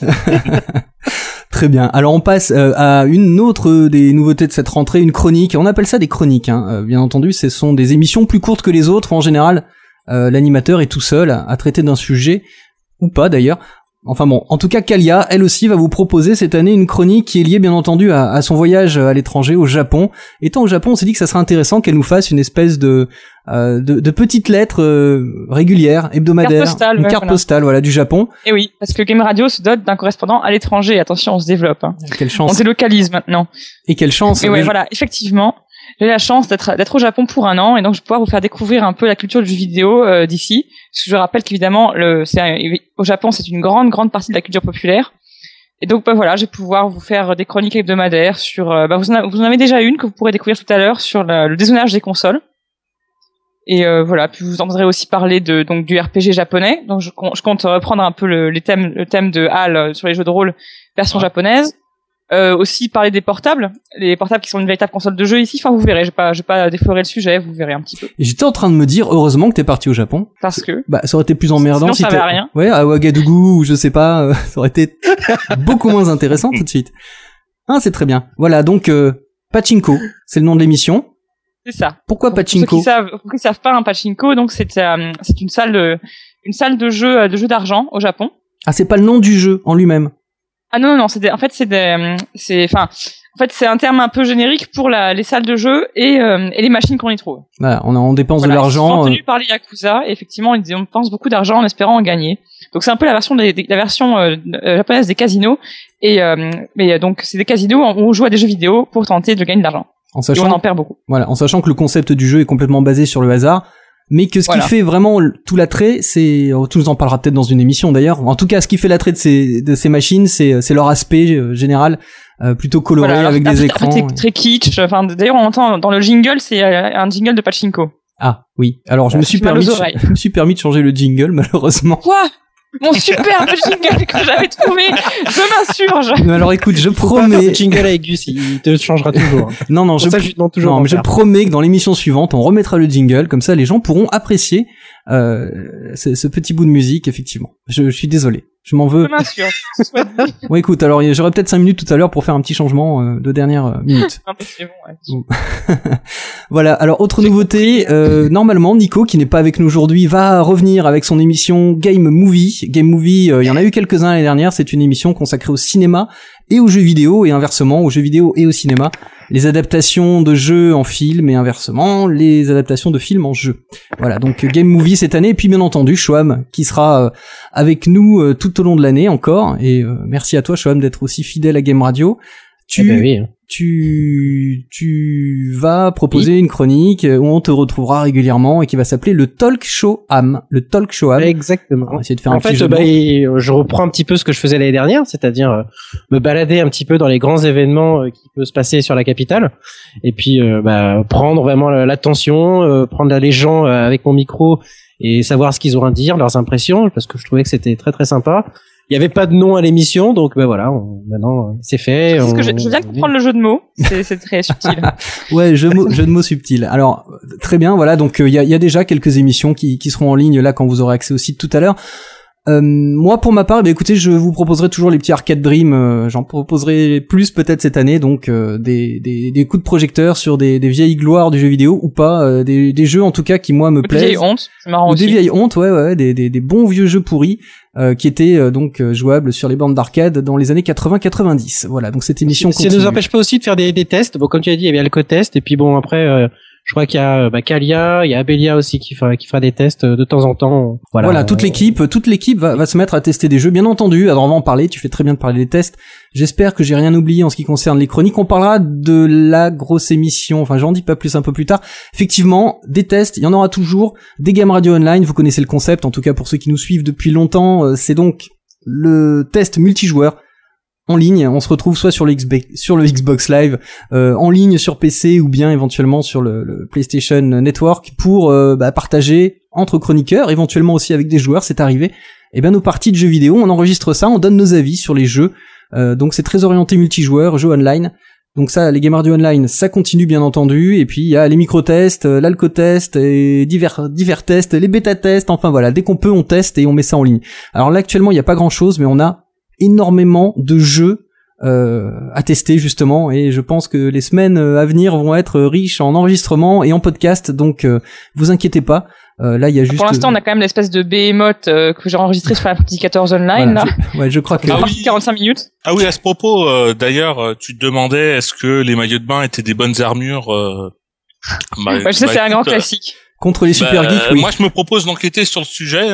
K: Très bien. Alors on passe à une autre des nouveautés de cette rentrée, une chronique. On appelle ça des chroniques. Hein. Bien entendu, ce sont des émissions plus courtes que les autres en général. L'animateur est tout seul à traiter d'un sujet, ou pas d'ailleurs. Enfin bon, en tout cas Kalia, elle aussi va vous proposer cette année une chronique qui est liée bien entendu à son voyage à l'étranger, au Japon. Étant au Japon, on s'est dit que ça serait intéressant qu'elle nous fasse une espèce de petites lettres régulières, hebdomadaires, une carte postale, voilà, du Japon.
L: Et oui, parce que Game Radio se dote d'un correspondant à l'étranger. Attention, on se développe. Hein.
K: Quelle chance.
L: On délocalise maintenant.
K: Et quelle chance.
L: Et ouais, voilà, effectivement. J'ai la chance d'être au Japon pour un an et donc je vais pouvoir vous faire découvrir un peu la culture du jeu vidéo d'ici. Parce que je rappelle qu'évidemment, au Japon, c'est une grande partie de la culture populaire. Et donc voilà, je vais pouvoir vous faire des chroniques hebdomadaires sur. Vous en avez déjà une que vous pourrez découvrir tout à l'heure sur le dézonage des consoles. Et voilà, puis vous entendrez aussi parler du RPG japonais. Donc je compte reprendre un peu le thème de HAL sur les jeux de rôle version japonaise. Aussi parler des portables, les portables qui sont une véritable console de jeu ici. Enfin, vous verrez, je vais pas déflorer le sujet, vous verrez un petit peu.
K: Et j'étais en train de me dire, heureusement que t'es parti au Japon.
L: Parce que
K: ça aurait été plus emmerdant
L: si t'avais rien.
K: Ouais, à Ouagadougou ou je sais pas, ça aurait été beaucoup moins intéressant tout de suite. Ah, c'est très bien. Voilà, donc Pachinko, c'est le nom de l'émission.
L: C'est ça.
K: Pourquoi Pachinko?
L: Pour ceux qui savent pas, un Pachinko, donc c'est une salle de jeu d'argent au Japon.
K: Ah, c'est pas le nom du jeu en lui-même.
L: Ah non, c'est un terme un peu générique pour les salles de jeu et les machines qu'on y trouve.
K: Voilà, on dépense de l'argent.
L: Ils sont tenus par les Yakuza et effectivement, ils dépensent beaucoup d'argent en espérant en gagner. Donc c'est un peu la version japonaise des casinos mais donc c'est des casinos où on joue à des jeux vidéo pour tenter de gagner de l'argent. Et on en perd beaucoup.
K: Voilà, en sachant que le concept du jeu est complètement basé sur le hasard. Mais que ce qui fait vraiment tout l'attrait, tu nous en parleras peut-être dans une émission d'ailleurs. En tout cas, ce qui fait l'attrait de ces machines, c'est leur aspect général, plutôt coloré avec des écrans.
L: Très kitsch. Enfin, d'ailleurs, on entend dans le jingle, c'est un jingle de Pachinko.
K: Ah oui. Alors je me suis permis de changer le jingle malheureusement.
L: Quoi? Mon superbe jingle que j'avais trouvé, je m'insurge.
K: Mais alors écoute, je promets.
G: Le jingle avec Gus, il te changera toujours.
K: Non, je promets que dans l'émission suivante, on remettra le jingle, comme ça les gens pourront apprécier ce petit bout de musique, effectivement. Je suis désolé. Je m'en veux.
L: Je m'insurge.
K: Bon, écoute, alors j'aurai peut-être 5 minutes tout à l'heure pour faire un petit changement de dernière minute.
L: C'est bon, ouais.
K: Voilà, alors autre nouveauté, normalement Nico, qui n'est pas avec nous aujourd'hui, va revenir avec son émission Game Movie. Game Movie, il y en a eu quelques-uns l'année dernière, c'est une émission consacrée au cinéma et aux jeux vidéo, et inversement, aux jeux vidéo et au cinéma. Les adaptations de jeux en film et inversement, les adaptations de films en jeu. Voilà, donc Game Movie cette année, et puis bien entendu Shoam, qui sera avec nous tout au long de l'année encore, et merci à toi Shoam d'être aussi fidèle à Game Radio. Tu vas proposer une chronique où on te retrouvera régulièrement et qui va s'appeler le Talk Show Am. Le Talk Show Am.
G: Exactement.
K: On va essayer de faire
G: en fait, je reprends un petit peu ce que je faisais l'année dernière, c'est-à-dire me balader un petit peu dans les grands événements qui peuvent se passer sur la capitale, et puis prendre vraiment l'attention, prendre les gens avec mon micro et savoir ce qu'ils ont à dire, leurs impressions, parce que je trouvais que c'était très très sympa. Il y avait pas de nom à l'émission, donc voilà, maintenant c'est fait.
L: Je viens de comprendre le jeu de mots, c'est très subtil.
K: Ouais, jeu de mots subtil. Alors très bien, voilà, donc il y a déjà quelques émissions qui seront en ligne là quand vous aurez accès au site tout à l'heure. Moi pour ma part, écoutez, je vous proposerai toujours les petits Arcade Dream, j'en proposerai plus peut-être cette année, donc des coups de projecteur sur des vieilles gloires du jeu vidéo ou pas, des jeux en tout cas qui moi me plaisent.
L: Des vieilles hontes, c'est marrant aussi.
K: Des vieilles hontes, ouais, des bons vieux jeux pourris qui étaient donc jouables sur les bandes d'arcade dans les années 80-90. Voilà, donc cette émission continue.
G: Ça ne nous empêche pas aussi de faire des tests. Bon, comme tu as dit, il y avait Alcotest, et puis bon après je crois qu'il y a Kalia, il y a Abelia aussi qui fera des tests de temps en temps.
K: Voilà, toute l'équipe va se mettre à tester des jeux, bien entendu. Alors on va en parler, tu fais très bien de parler des tests. J'espère que j'ai rien oublié en ce qui concerne les chroniques. On parlera de la grosse émission, enfin j'en dis pas plus un peu plus tard. Effectivement, des tests, il y en aura toujours. Des Game Radio Online, vous connaissez le concept, en tout cas pour ceux qui nous suivent depuis longtemps, c'est donc le test multijoueur en ligne. On se retrouve soit sur le Xbox Live, en ligne sur PC, ou bien éventuellement sur le PlayStation Network pour partager entre chroniqueurs, éventuellement aussi avec des joueurs, c'est arrivé. Et bien nos parties de jeux vidéo, on enregistre ça, on donne nos avis sur les jeux. Donc c'est très orienté multijoueur, jeux online. Donc ça, les Game Radio Online, ça continue bien entendu. Et puis il y a les micro-tests, l'alco-test et divers tests, les bêta-tests. Enfin voilà, dès qu'on peut, on teste et on met ça en ligne. Alors là actuellement, il n'y a pas grand-chose, mais on a énormément de jeux à tester justement, et je pense que les semaines à venir vont être riches en enregistrements et en podcast, donc vous inquiétez pas. Là il y a juste
L: pour l'instant on a quand même l'espèce de behemoth que j'ai enregistré sur la partie 14 online,
K: voilà, là. Je crois que
L: 45 minutes.
M: Ah oui, à ce propos d'ailleurs tu te demandais est-ce que les maillots de bain étaient des bonnes armures
L: je sais, c'est un grand classique.
K: Contre les super geeks, oui.
M: Moi je me propose d'enquêter sur le sujet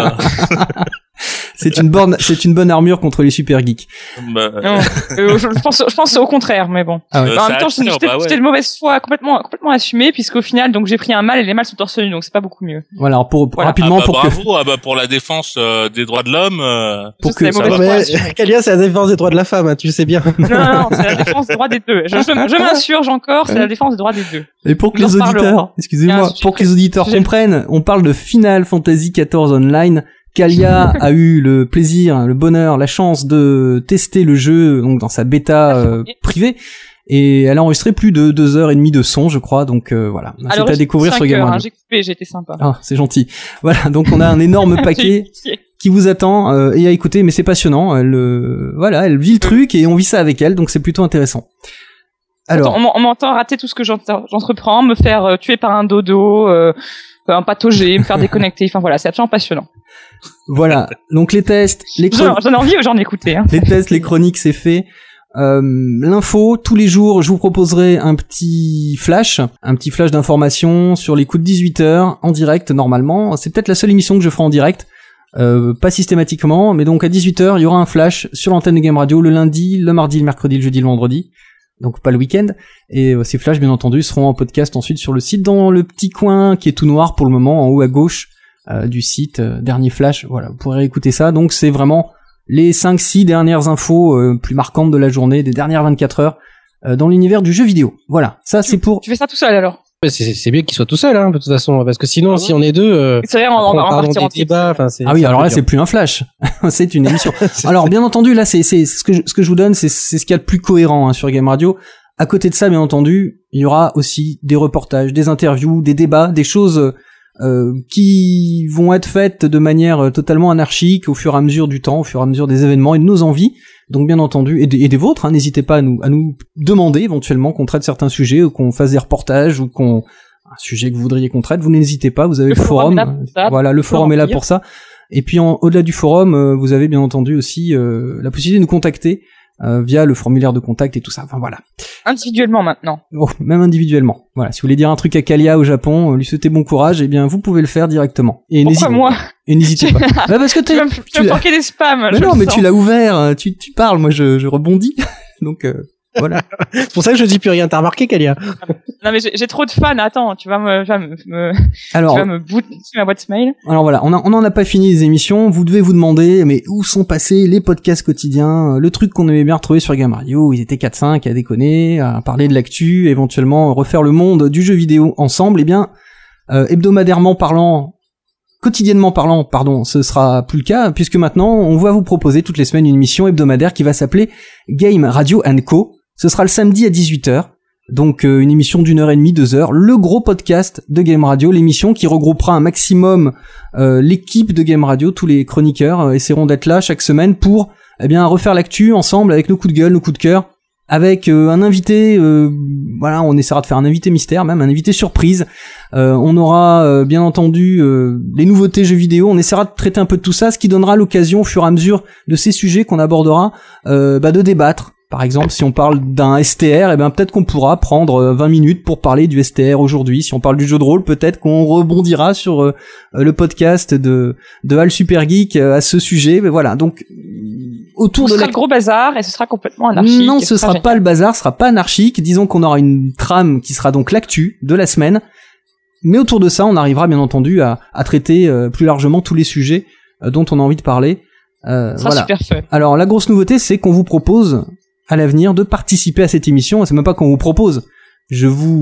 K: C'est une bonne armure contre les super geeks.
L: Non, je pense au contraire, mais bon.
K: Ah ouais.
L: En même temps, j'étais de mauvaise foi complètement assumée, puisqu'au final, donc j'ai pris un mal et les mâles sont torse nu, donc c'est pas beaucoup mieux.
K: Voilà, alors rapidement
M: pour la défense des droits de l'homme.
G: Kalia, c'est la défense des droits de la femme, hein, tu le sais bien.
L: Non, c'est la défense des droits des deux. Je m'insurge encore, c'est la défense des droits des deux.
K: Et pour que les auditeurs, excusez-moi, pour que les auditeurs comprennent, on parle de Final Fantasy XIV Online. Kalia a eu le plaisir, le bonheur, la chance de tester le jeu donc dans sa bêta privée, et elle a enregistré plus de 2h30 de son, je crois, donc voilà, c'est à découvrir sur Game Radio.
L: J'ai coupé, j'ai été sympa.
K: Ah, c'est gentil. Voilà, donc on a un énorme paquet qui vous attend et à écouter, mais c'est passionnant. Elle vit le truc et on vit ça avec elle, donc c'est plutôt intéressant. Alors,
L: on m'entend rater tout ce que j'entreprends, me faire tuer par un dodo, un patauger, me faire déconnecter. Enfin voilà, c'est absolument passionnant.
K: Voilà, donc les tests,
L: j'en ai envie aux gens d'écouter. Hein.
K: Les tests, les chroniques, c'est fait. L'info, tous les jours, je vous proposerai un petit flash d'informations sur les coups de 18h en direct normalement. C'est peut-être la seule émission que je ferai en direct. Pas systématiquement, mais donc à 18h, il y aura un flash sur l'antenne de Game Radio le lundi, le mardi, le mercredi, le jeudi, le vendredi. Donc pas le week-end. Et ces flashs, bien entendu, seront en podcast ensuite sur le site dans le petit coin qui est tout noir pour le moment, en haut à gauche du site. Dernier flash, voilà, vous pourrez écouter ça. Donc c'est vraiment les 5-6 dernières infos plus marquantes de la journée, des dernières 24 heures dans l'univers du jeu vidéo. Voilà, ça c'est pour...
L: Tu fais ça tout seul alors?
G: C'est mieux qu'il soit tout seul, hein, de toute façon, parce que sinon, si on est deux,
L: c'est vrai, on va partir en
G: débat.
K: Ah oui, alors là, c'est plus un flash, c'est une émission. Alors, bien entendu, là, c'est ce que je vous donne, c'est ce qu'il y a de plus cohérent, hein, sur Game Radio. À côté de ça, bien entendu, il y aura aussi des reportages, des interviews, des débats, des choses qui vont être faites de manière totalement anarchique au fur et à mesure du temps, au fur et à mesure des événements et de nos envies. Donc bien entendu, et des vôtres, hein, n'hésitez pas à nous demander éventuellement qu'on traite certains sujets, ou qu'on fasse des reportages, ou un sujet que vous voudriez qu'on traite, vous n'hésitez pas, vous avez le forum. Voilà, le forum est là pour ça. Et puis au-delà du forum, vous avez bien entendu aussi la possibilité de nous contacter via le formulaire de contact et tout ça. Enfin voilà.
L: Individuellement maintenant.
K: Oh, même individuellement. Voilà, si vous voulez dire un truc à Kalia au Japon, lui souhaiter bon courage, eh bien vous pouvez le faire directement. Et
L: pourquoi moi?
K: Et n'hésitez pas. Bah parce que tu vas
L: me manquer des spams.
K: Mais non, mais tu l'as ouvert, tu parles, moi je rebondis. Donc voilà.
G: C'est pour ça que je dis plus rien. T'as remarqué, Kalia?
L: Non mais j'ai trop de fans. Attends, tu vas me booter ma boîte mail.
K: Alors voilà, on en a pas fini les émissions. Vous devez vous demander, mais où sont passés les podcasts quotidiens, le truc qu'on aimait bien retrouver sur Game Radio, où ils étaient 4-5 à déconner, à parler de l'actu, éventuellement refaire le monde du jeu vidéo ensemble. Eh bien, hebdomadairement parlant, quotidiennement parlant, pardon, ce sera plus le cas, puisque maintenant, on va vous proposer toutes les semaines une émission hebdomadaire qui va s'appeler Game Radio & Co. Ce sera le samedi à 18h. Donc une émission d'1h30, 2h, le gros podcast de Game Radio, l'émission qui regroupera un maximum l'équipe de Game Radio, tous les chroniqueurs essaieront d'être là chaque semaine pour refaire l'actu ensemble avec nos coups de gueule, nos coups de cœur, avec un invité, voilà, on essaiera de faire un invité mystère, même un invité surprise. On aura bien entendu les nouveautés jeux vidéo, on essaiera de traiter un peu de tout ça, ce qui donnera l'occasion au fur et à mesure de ces sujets qu'on abordera de débattre. Par exemple, si on parle d'un STR, peut-être qu'on pourra prendre 20 minutes pour parler du STR aujourd'hui. Si on parle du jeu de rôle, peut-être qu'on rebondira sur le podcast de Hal Super Geek à ce sujet. Mais voilà, donc autour
L: ce sera le gros bazar et ce sera complètement anarchique.
K: Non, ce sera pas le bazar, ce sera pas anarchique. Disons qu'on aura une trame qui sera donc l'actu de la semaine. Mais autour de ça, on arrivera bien entendu à traiter plus largement tous les sujets dont on a envie de parler. Voilà.
L: Super fun.
K: Alors la grosse nouveauté, c'est qu'on vous propose à l'avenir de participer à cette émission. C'est même pas qu'on vous propose, je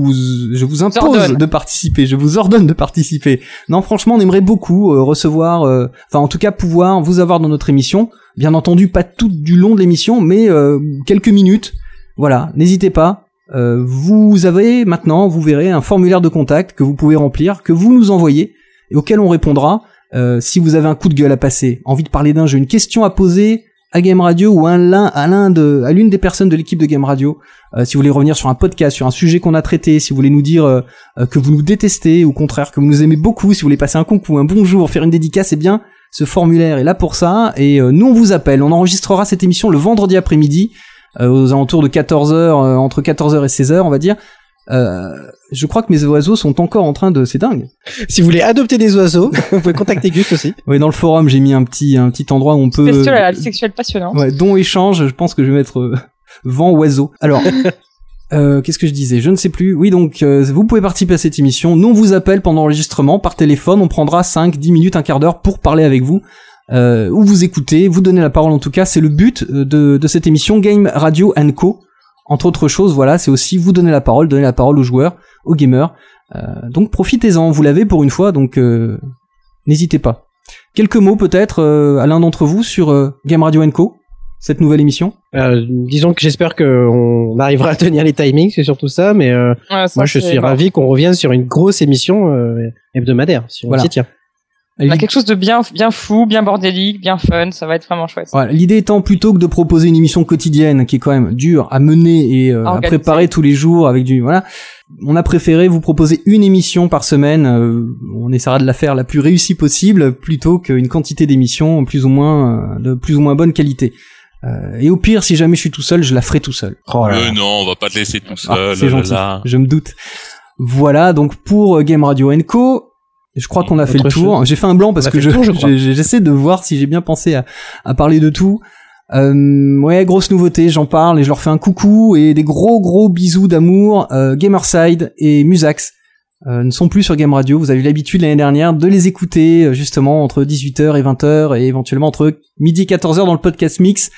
K: vous impose de participer, je vous ordonne de participer. Non, franchement, on aimerait beaucoup recevoir, en tout cas pouvoir vous avoir dans notre émission. Bien entendu, pas tout du long de l'émission, mais quelques minutes. Voilà, n'hésitez pas. Vous avez maintenant, vous verrez, un formulaire de contact que vous pouvez remplir, que vous nous envoyez, et auquel on répondra. Si vous avez un coup de gueule à passer, envie de parler d'un jeu, une question à poser à Game Radio ou à l'une des personnes de l'équipe de Game Radio, si vous voulez revenir sur un podcast, sur un sujet qu'on a traité, si vous voulez nous dire que vous nous détestez, ou au contraire que vous nous aimez beaucoup, si vous voulez passer un concours, un bonjour, faire une dédicace, eh bien ce formulaire est là pour ça, et nous on vous appelle, on enregistrera cette émission le vendredi après-midi, aux alentours de 14h, entre 14h et 16h on va dire. Je crois que mes oiseaux sont encore en train de... C'est dingue.
G: Si vous voulez adopter des oiseaux, vous pouvez contacter Gus aussi.
K: Oui, dans le forum, j'ai mis un petit endroit où on peut...
L: Spécial à la sexuelle passionnante.
K: Ouais, don échange, je pense que je vais mettre vent oiseau. Alors, qu'est-ce que je disais? Je ne sais plus. Oui, donc, vous pouvez participer à cette émission. Nous, on vous appelle pendant l'enregistrement par téléphone. On prendra 5, 10 minutes, un quart d'heure pour parler avec vous. Ou vous écoutez, vous donnez la parole en tout cas. C'est le but de cette émission Game Radio & Co. Entre autres choses, voilà, c'est aussi vous donner la parole aux joueurs, aux gamers. Donc profitez-en, vous l'avez pour une fois, donc n'hésitez pas. Quelques mots peut-être à l'un d'entre vous sur Game Radio & Co, cette nouvelle émission.
G: Disons que j'espère qu'on arrivera à tenir les timings, c'est surtout ça, mais moi je suis ravi qu'on revienne sur une grosse émission hebdomadaire, si on s'y tient.
L: On a quelque chose de bien fou, bien bordélique, bien fun, ça va être vraiment chouette.
K: Voilà, l'idée étant plutôt que de proposer une émission quotidienne qui est quand même dure à mener et à préparer tous les jours avec on a préféré vous proposer une émission par semaine, on essaiera de la faire la plus réussie possible plutôt qu'une quantité d'émissions de plus ou moins bonne qualité. Et au pire, si jamais je suis tout seul, je la ferai tout seul.
M: Non, on va pas te laisser tout seul.
K: C'est gentil, je me doute. Voilà, donc pour Game Radio & Co, je crois qu'on a fait le tour. J'ai fait un blanc parce que j'essaie de voir si j'ai bien pensé à parler de tout. Ouais, grosse nouveauté, j'en parle et je leur fais un coucou et des gros bisous d'amour. Gamerside et Musax ne sont plus sur Game Radio. Vous avez eu l'habitude l'année dernière de les écouter justement entre 18h et 20h et éventuellement entre midi et 14h dans le podcast mix.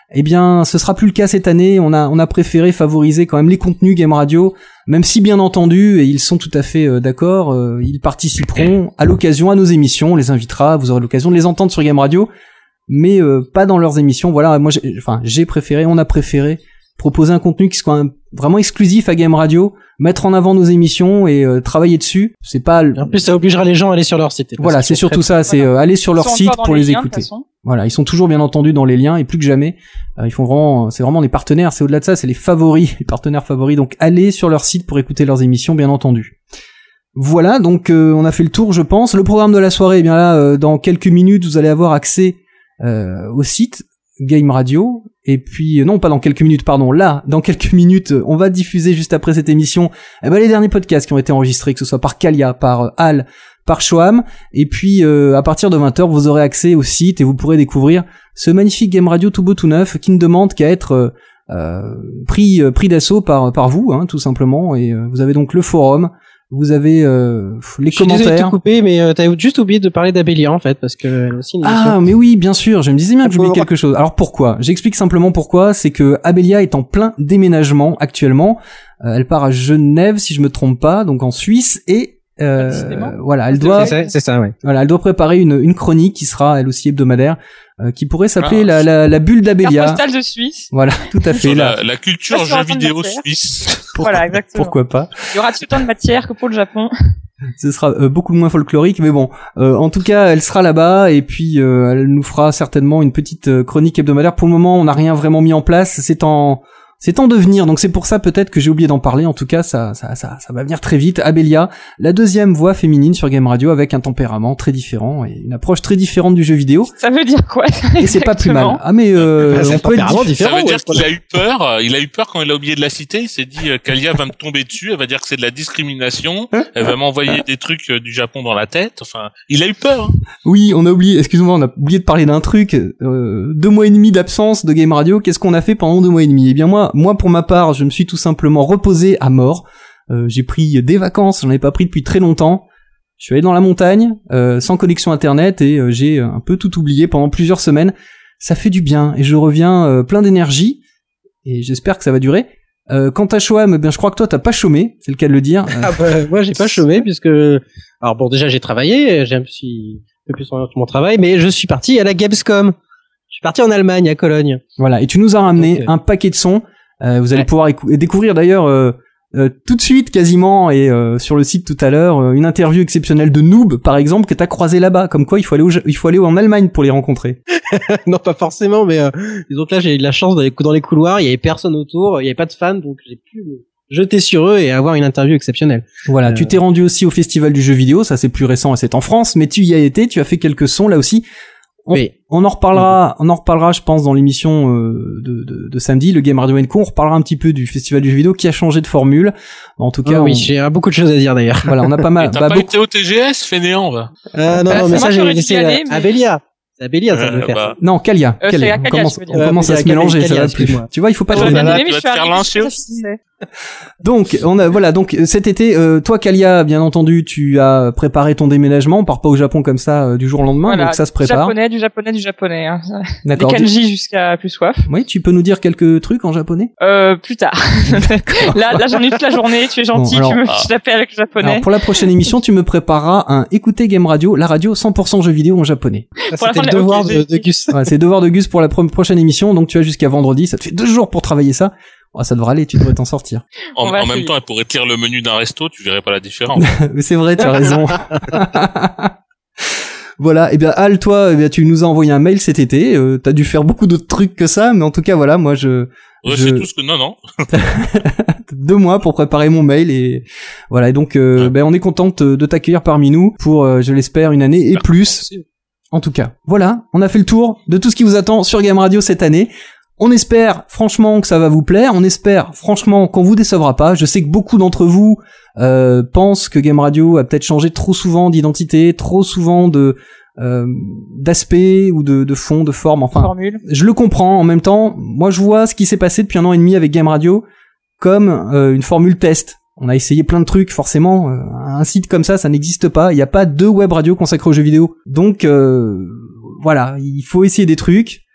K: Eh bien, ce sera plus le cas cette année. On a préféré favoriser quand même les contenus Game Radio, même si bien entendu, et ils sont tout à fait d'accord, ils participeront à l'occasion à nos émissions. On les invitera, vous aurez l'occasion de les entendre sur Game Radio, mais pas dans leurs émissions. Voilà, moi, on a préféré proposer un contenu qui soit vraiment exclusif à Game Radio, mettre en avant nos émissions et travailler dessus. C'est pas.
G: En plus, ça obligera les gens à aller sur leur site.
K: Voilà, c'est surtout ça. C'est aller sur leur site pour les écouter. Voilà, ils sont toujours bien entendu dans les liens et plus que jamais, c'est vraiment des partenaires. C'est au-delà de ça, c'est les favoris, les partenaires favoris. Donc allez sur leur site pour écouter leurs émissions, bien entendu. Voilà, donc on a fait le tour, je pense. Le programme de la soirée, eh bien là, dans quelques minutes, vous allez avoir accès au site Game Radio. Et puis non, pas dans quelques minutes, pardon. Là, dans quelques minutes, on va diffuser juste après cette émission les derniers podcasts qui ont été enregistrés, que ce soit par Kalia, par Al, par Shoam. Et puis à partir de 20h, vous aurez accès au site et vous pourrez découvrir ce magnifique Game Radio tout beau tout neuf qui ne demande qu'à être pris d'assaut par vous, hein, tout simplement. Et vous avez donc le forum. Vous avez les commentaires.
G: Désolé de te couper, mais t'as juste oublié de parler d'Abélia en fait, parce que elle a aussi une émission.
K: Ah, mais oui, bien sûr. Je me disais bien que j'oubliais quelque chose. Alors pourquoi ? J'explique simplement pourquoi. C'est que Abélia est en plein déménagement actuellement. Elle part à Genève, si je me trompe pas, donc en Suisse, et voilà, elle doit.
G: C'est ça, ouais.
K: Voilà, elle doit préparer une chronique qui sera elle aussi hebdomadaire. Qui pourrait s'appeler la bulle d'Abélia.
L: Carte postale de Suisse.
K: Voilà, tout à fait.
M: La culture jeux vidéo suisse.
L: Voilà, exactement.
K: Pourquoi pas.
L: Il y aura autant de matière que pour le Japon.
K: Ce sera beaucoup moins folklorique, mais bon. En tout cas, elle sera là-bas et puis elle nous fera certainement une petite chronique hebdomadaire. Pour le moment, on n'a rien vraiment mis en place. C'est en devenir, donc c'est pour ça peut-être que j'ai oublié d'en parler. En tout cas, ça va venir très vite. Abélia, la deuxième voix féminine sur Game Radio, avec un tempérament très différent et une approche très différente du jeu vidéo.
L: Ça veut dire quoi ça,
K: et c'est pas plus mal. Ah mais on peut être
M: différent. Ça veut dire qu'il a eu peur. Il a eu peur quand il a oublié de la citer. Il s'est dit Kalia va me tomber dessus. Elle va dire que c'est de la discrimination. Elle va m'envoyer des trucs du Japon dans la tête. Enfin, il a eu peur.
K: Oui, on a oublié. Excuse-moi, on a oublié de parler d'un truc. 2 mois et demi d'absence de Game Radio. Qu'est-ce qu'on a fait pendant 2 mois et demi ? Eh bien moi, pour ma part, je me suis tout simplement reposé à mort. J'ai pris des vacances, j'en avais pas pris depuis très longtemps. Je suis allé dans la montagne, sans connexion internet, et j'ai un peu tout oublié pendant plusieurs semaines. Ça fait du bien, et je reviens plein d'énergie, et j'espère que ça va durer. Quant à Shoam, je crois que toi t'as pas chômé, c'est le cas de le dire.
G: Moi j'ai pas chômé, puisque... Alors bon, déjà j'ai travaillé, j'ai un peu plus sur mon travail, mais je suis parti à la Gamescom. Je suis parti en Allemagne, à Cologne.
K: Voilà, et tu nous as ramené un paquet de sons. Vous allez pouvoir découvrir d'ailleurs tout de suite quasiment et sur le site tout à l'heure une interview exceptionnelle de Noob par exemple que t'as croisé là-bas. Comme quoi il faut aller en Allemagne pour les rencontrer.
G: Non pas forcément, mais disons que là j'ai eu de la chance d'aller dans les couloirs, il y avait personne autour, il y avait pas de fans, donc j'ai pu me jeter sur eux et avoir une interview exceptionnelle.
K: Voilà, tu t'es rendu aussi au festival du jeu vidéo, ça c'est plus récent et c'est en France, mais tu y as été, tu as fait quelques sons là aussi. On en reparlera, je pense, dans l'émission de samedi, le Game Radio & Co. On reparlera un petit peu du festival du jeu vidéo qui a changé de formule. En tout cas,
G: oui, j'ai beaucoup de choses à dire d'ailleurs.
K: Voilà, on a pas mal.
M: T'as pas été au TGS, fainéant, va.
G: Non, mais ça j'ai laissé Abélia. C'est Abélia, ça veut faire.
K: Non, Kalia. On commence à se mélanger, ça va plus. Tu vois, il faut pas trop.
M: Tu vas te faire lyncher aussi.
K: Donc donc cet été, toi Kalia, bien entendu, tu as préparé ton déménagement. On part pas au Japon comme ça du jour au lendemain,
L: voilà,
K: donc ça se prépare.
L: Du japonais. Hein.
K: D'accord.
L: Des kanji jusqu'à plus soif.
K: Oui, tu peux nous dire quelques trucs en japonais.
L: Plus tard. là j'en ai toute la journée. Tu es gentil,
K: bon,
L: je t'appelle avec le japonais.
K: Alors pour la prochaine émission, tu me prépareras un Écoutez Game Radio, la radio 100% jeux vidéo en japonais.
G: C'était le devoir de Gus.
K: Ouais, c'est le devoir de Gus pour la prochaine émission, donc tu as jusqu'à vendredi. Ça te fait 2 jours pour travailler ça. Oh, ça devrait aller, tu devrais t'en sortir.
M: En même temps, elle pourrait te lire le menu d'un resto, tu verrais pas la différence.
K: C'est vrai, tu as raison. Voilà, et bien Al, toi, tu nous as envoyé un mail cet été. T'as dû faire beaucoup d'autres trucs que ça, mais en tout cas, voilà, moi
M: c'est tout ce que non.
K: 2 mois pour préparer mon mail et voilà. Et donc, on est contente de t'accueillir parmi nous pour, je l'espère, une année et plus. En tout cas, voilà, on a fait le tour de tout ce qui vous attend sur Game Radio cette année. On espère franchement que ça va vous plaire, on espère franchement qu'on vous décevra pas. Je sais que beaucoup d'entre vous pensent que Game Radio a peut-être changé trop souvent d'identité, trop souvent d'aspect ou de fond, de forme, enfin.
L: Formule.
K: Je le comprends, en même temps, moi je vois ce qui s'est passé depuis 1 an et demi avec Game Radio comme une formule test. On a essayé plein de trucs, forcément, un site comme ça n'existe pas, il n'y a pas de web radio consacrée aux jeux vidéo. Donc voilà, il faut essayer des trucs. Et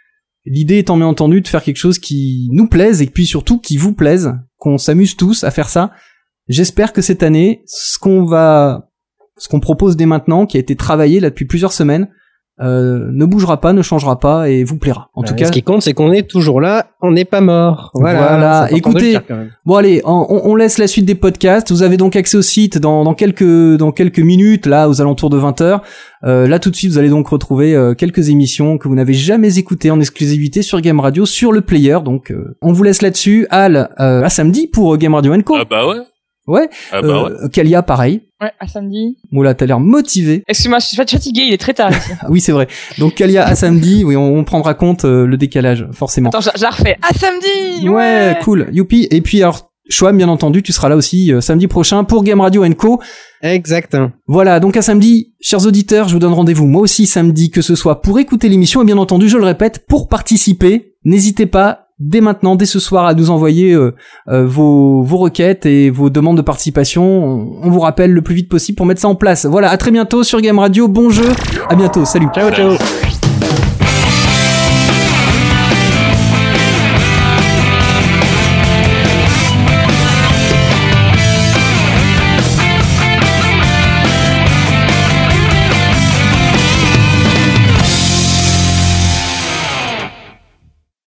K: L'idée étant bien entendu de faire quelque chose qui nous plaise et puis surtout qui vous plaise, qu'on s'amuse tous à faire ça. J'espère que cette année, ce qu'on propose dès maintenant, qui a été travaillé là depuis plusieurs semaines, ne bougera pas, ne changera pas et vous plaira. En tout cas,
G: ce qui compte, c'est qu'on est toujours là, on n'est pas mort. Voilà.
K: Écoutez, bon allez, on laisse la suite des podcasts. Vous avez donc accès au site dans quelques minutes, là, aux alentours de 20h. Là, tout de suite, vous allez donc retrouver quelques émissions que vous n'avez jamais écoutées en exclusivité sur Game Radio, sur le player. Donc, on vous laisse là-dessus. Al, à samedi pour Game Radio & Co.
M: Ah bah ouais.
K: Ouais. Kalia, pareil.
L: Ouais, à samedi.
K: Moula, t'as l'air motivé.
L: Excuse-moi, je suis fatigué, il est très tard ici.
K: Oui, c'est vrai. Donc Kalia, à samedi, oui, on prendra compte le décalage, forcément.
L: Attends, je la refais. À samedi.
K: Ouais, cool, youpi. Et puis alors, Chouam, bien entendu, tu seras là aussi samedi prochain pour Game Radio & Co.
G: Exact.
K: Voilà, donc à samedi, chers auditeurs, je vous donne rendez-vous moi aussi samedi, que ce soit pour écouter l'émission et bien entendu, je le répète, pour participer. N'hésitez pas dès maintenant, dès ce soir, à nous envoyer vos requêtes et vos demandes de participation. On vous rappelle le plus vite possible pour mettre ça en place. Voilà, à très bientôt sur Game Radio. Bon jeu. À bientôt. Salut.
G: Ciao.